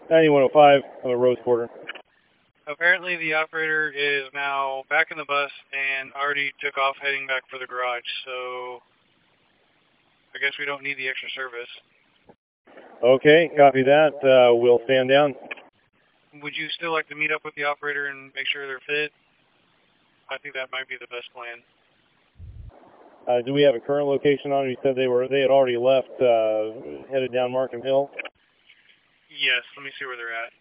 9105, I'm a Rose Quarter. Apparently the operator is now back in the bus and already took off heading back for the garage, so I guess we don't need the extra service. Okay, copy that. We'll stand down. Would you still like to meet up with the operator and make sure they're fit? I think that might be the best plan. Do we have a current location on it? You said they had already left, headed down Markham Hill. Yes, let me see where they're at.